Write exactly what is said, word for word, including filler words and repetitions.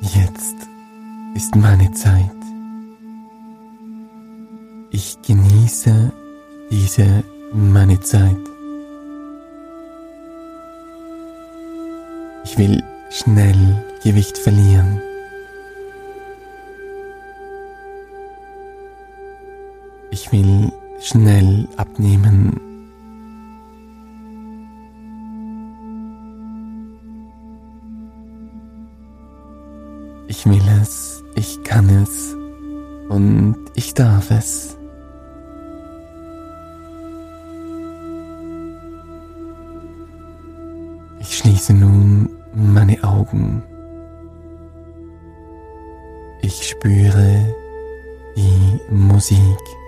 Jetzt ist meine Zeit. Ich genieße diese meine Zeit. Ich will schnell Gewicht verlieren. Ich will schnell abnehmen. Ich will es, ich kann es und ich darf es. Ich schließe nun meine Augen. Ich spüre die Musik.